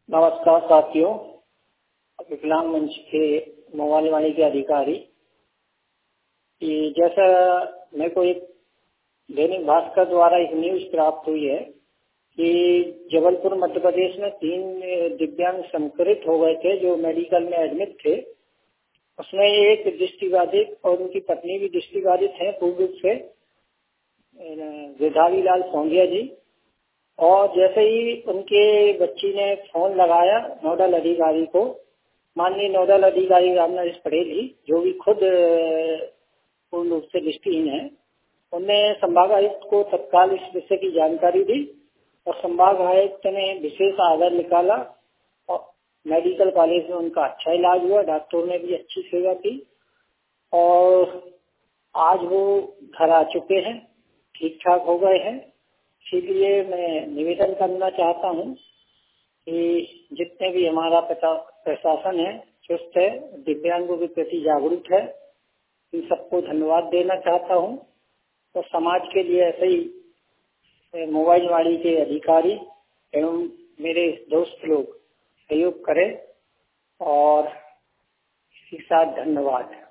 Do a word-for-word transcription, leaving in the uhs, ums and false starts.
नमस्कार साथियों, विकलांग मंच के मोबाइल वाणी के अधिकारी कि जैसा मेरे को एक दैनिक भास्कर द्वारा एक न्यूज प्राप्त हुई है कि जबलपुर मध्य प्रदेश में तीन दिव्यांग संक्रमित हो गए थे जो मेडिकल में एडमिट थे। उसमें एक दृष्टिबाधित और उनकी पत्नी भी दृष्टिबाधित है पूर्ण रूप से, गिरधारी लाल सोंधिया जी। और जैसे ही उनके बच्ची ने फोन लगाया नोडल अधिकारी को, माननीय नोडल अधिकारी रामनरेश पटेल जी, जो भी खुद पूर्ण रूप से दृष्टिहीन है, उनने संभाग आयुक्त को तत्काल इस विषय की जानकारी दी और संभाग आयुक्त ने विशेष आधार निकाला और मेडिकल कॉलेज में उनका अच्छा इलाज हुआ। डॉक्टरों ने भी अच्छी सेवा की और आज वो घर आ चुके हैं, ठीक ठाक हो गए हैं। इसीलिए मैं निवेदन करना चाहता हूँ कि जितने भी हमारा प्रशासन है चुस्त है, दिव्यांगों के प्रति जागरूक है, इन सबको धन्यवाद देना चाहता हूँ। और समाज के लिए ऐसे ही मोबाइल वाणी के अधिकारी एवं मेरे दोस्त लोग सहयोग करें और इसी के साथ धन्यवाद।